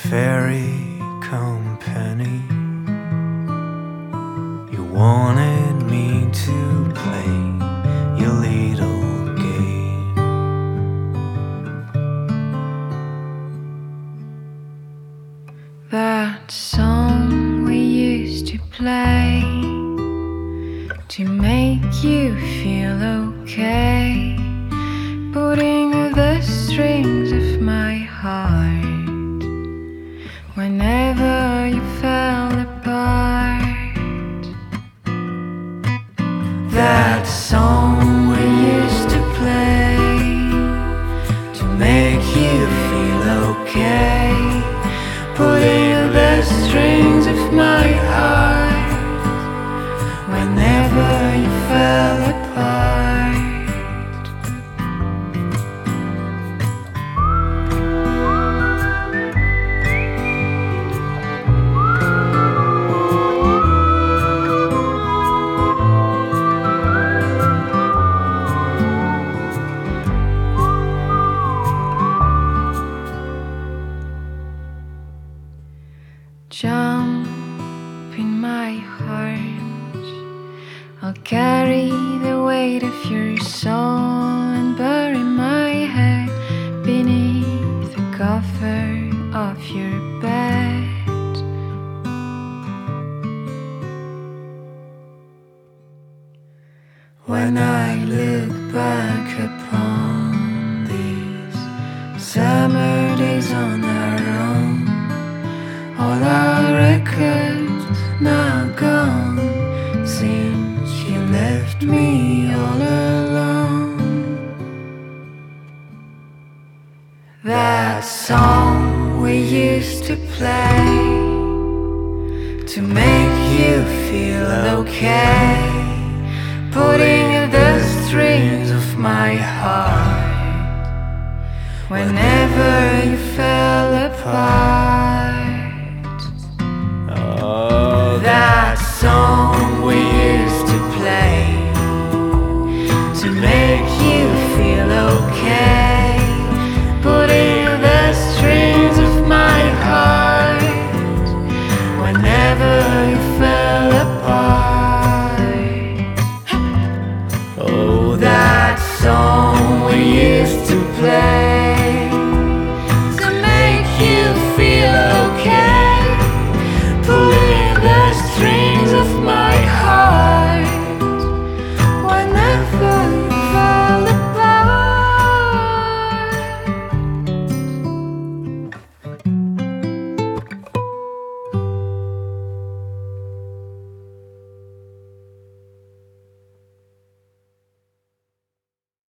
fairy company. You wanted me to play your little game. That song we used to play to make you feel okay, putting the strings of my heart whenever you fell apart. That song we used to play to make you feel okay, putting the strings of my heart whenever you fell apart. Jump in my heart, I'll carry the weight of your soul and bury my head beneath the cover of your bed. When I look back upon these summer days on our own, all our records now gone, since you left me all alone. That song we used to play to make you feel okay, putting the strings of my heart whenever you